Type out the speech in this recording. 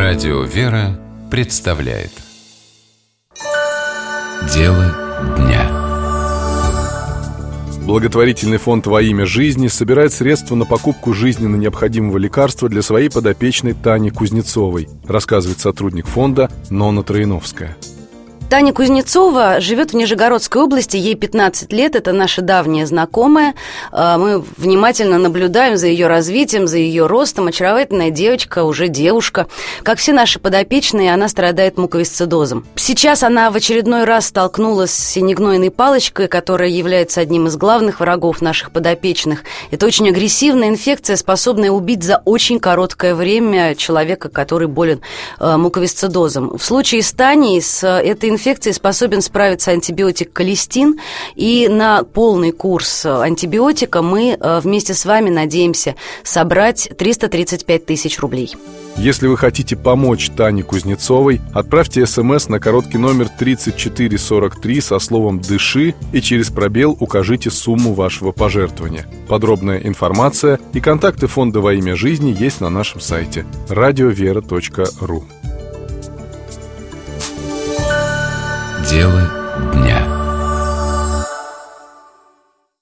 Радио «Вера» представляет «Дело дня». Благотворительный фонд «Во имя жизни» собирает средства на покупку жизненно необходимого лекарства для своей подопечной Тани Кузнецовой, рассказывает сотрудник фонда Нонна Троиновская. Таня Кузнецова живет в Нижегородской области, ей 15 лет, это наша давняя знакомая. Мы внимательно наблюдаем за ее развитием, за ее ростом. Очаровательная девочка, уже девушка. Как все наши подопечные, она страдает муковисцидозом. Сейчас она в очередной раз столкнулась с синегнойной палочкой, которая является одним из главных врагов наших подопечных. Это очень агрессивная инфекция, способная убить за очень короткое время человека, который болен муковисцидозом. В случае с Таней, с этой инфекции способен справиться антибиотик колистин, и на полный курс антибиотика мы вместе с вами надеемся собрать 335 тысяч рублей. Если вы хотите помочь Тане Кузнецовой, отправьте СМС на короткий номер 3443 со словом «Дыши» и через пробел укажите сумму вашего пожертвования. Подробная информация и контакты фонда «Во имя жизни» есть на нашем сайте radiovera.ru. Дело дня.